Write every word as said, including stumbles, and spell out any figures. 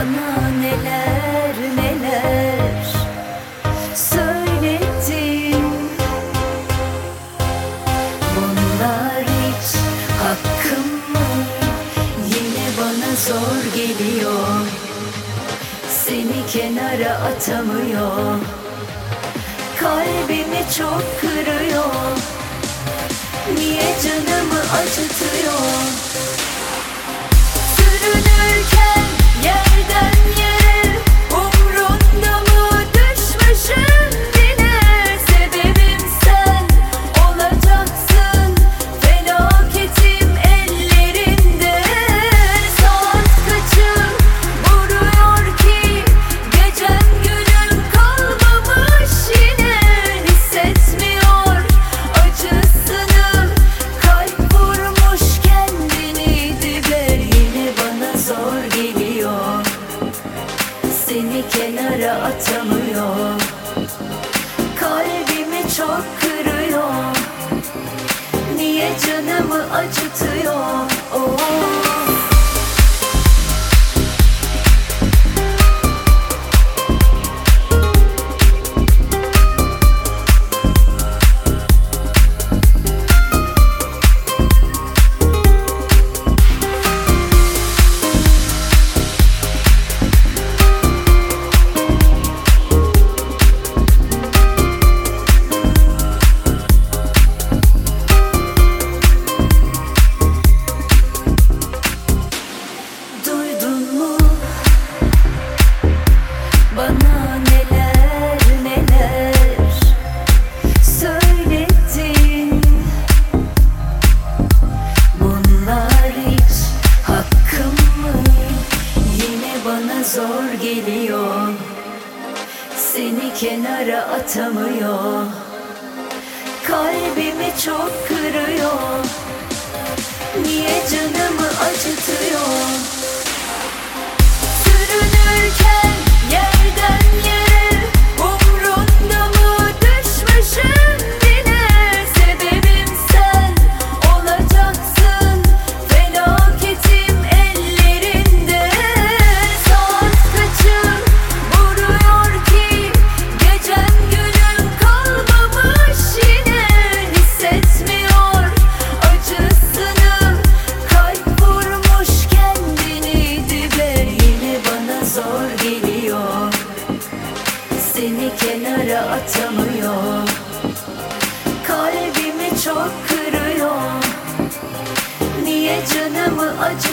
Bana neler neler söyledin. Bunlar hiç hakkım mı? Yine bana zor geliyor. Seni kenara atamıyor. Kalbimi çok kırıyor. Niye canımı acıtıyor? Sürünürken yerden yere, umrunda mı düşmüşüm yine? Sebebim sen olacaksın, felaketim ellerinde. Saat kaçım vuruyor ki, gecem günüm kalmamış yine. Hissetmiyor acısını, kalp vurmuş kendini dibe. Yine bana zor geliyor, seni kenara atamıyor. Kalbimi çok kırıyor. Niye canımı acıtıyor? Oh. Duydun mu? Bana neler neler söyledin. Bunlar hiç hakkım mı? Yine bana zor geliyor. Seni kenara atamıyor. Kalbimi çok kırıyor. Niye canımı acıtıyor? Sürünürken yerden yere, umrunda mı düşmüşüm yine? Sebebim sen olacaksın, felaketim ellerinde. Saat kaçım vuruyor ki, gecem günüm kalmamış yine. Hissetmiyor acısını, kalp vurmuş kendini dibe. Yine bana zor geliyor, seni kenara atamıyor. Kalbimi çok kırıyor. Niye canımı acı